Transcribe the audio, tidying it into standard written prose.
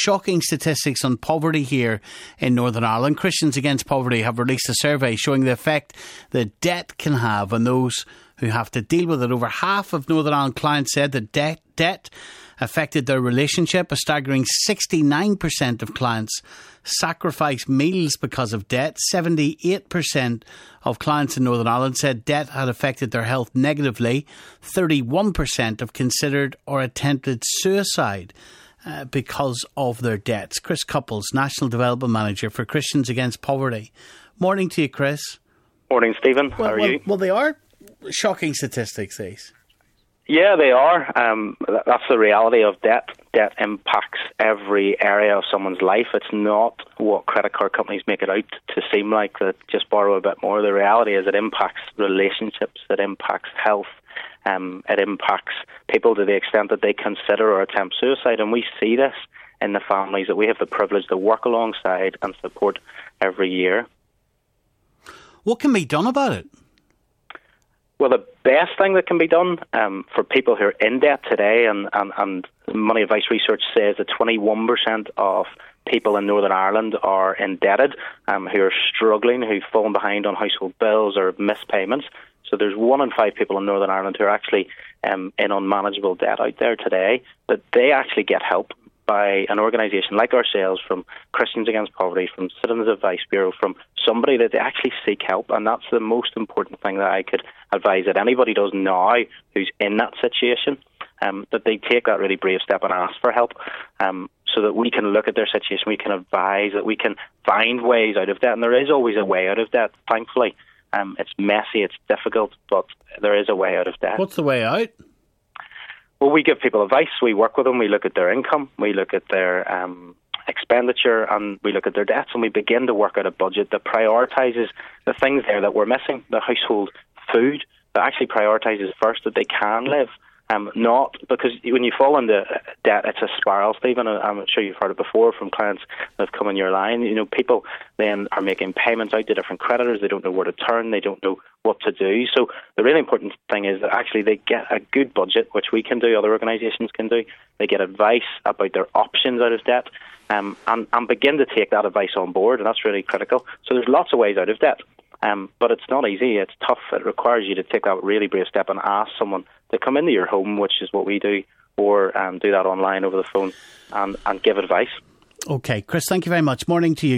shocking statistics on poverty here in Northern Ireland. Christians Against Poverty have released a survey showing the effect that debt can have on those who have to deal with it. Over half of Northern Ireland clients said that debt affected their relationship. A staggering 69% of clients sacrifice meals because of debt. 78% of clients in Northern Ireland said debt had affected their health negatively. 31% have considered or attempted suicide because of their debts. Chris Couples, National Development Manager for Christians Against Poverty. Morning to you, Chris. Morning, Stephen. How are you? Well, they are shocking statistics, these. Yeah, they are. That's the reality of debt. Debt impacts every area of someone's life. It's not what credit card companies make it out to seem like, that just borrow a bit more. The reality is it impacts relationships, it impacts health, it impacts people to the extent that they consider or attempt suicide. And we see this in the families that we have the privilege to work alongside and support every year. What can be done about it? Well, the best thing that can be done for people who are in debt today, and Money Advice research says that 21% of people in Northern Ireland are indebted, who are struggling, who've fallen behind on household bills or missed payments. So there's 1 in 5 people in Northern Ireland who are actually in unmanageable debt out there today, that they actually get help by an organisation like ourselves, from Christians Against Poverty, from Citizens Advice Bureau, from somebody that they actually seek help. And that's the most important thing that I could advise that anybody does now who's in that situation, that they take that really brave step and ask for help, so that we can look at their situation, we can advise, that we can find ways out of debt. And there is always a way out of debt, thankfully. It's messy, it's difficult, but there is a way out of debt. What's the way out? Well, we give people advice. We work with them. We look at their income. We look at their expenditure, and we look at their debts, and we begin to work out a budget that prioritises the things there that we're missing, the household food, that actually prioritises first that they can live. Not because when you fall into debt, it's a spiral, Stephen. I'm sure you've heard it before from clients that have come in your line. You know, people then are making payments out to different creditors. They don't know where to turn. They don't know what to do. So the really important thing is that actually they get a good budget, which we can do, other organisations can do. They get advice about their options out of debt, and begin to take that advice on board, and that's really critical. So there's lots of ways out of debt. But it's not easy, it's tough. It requires you to take that really brave step and ask someone to come into your home, which is what we do, or do that online over the phone and give advice. OK, Chris, thank you very much. Morning to you.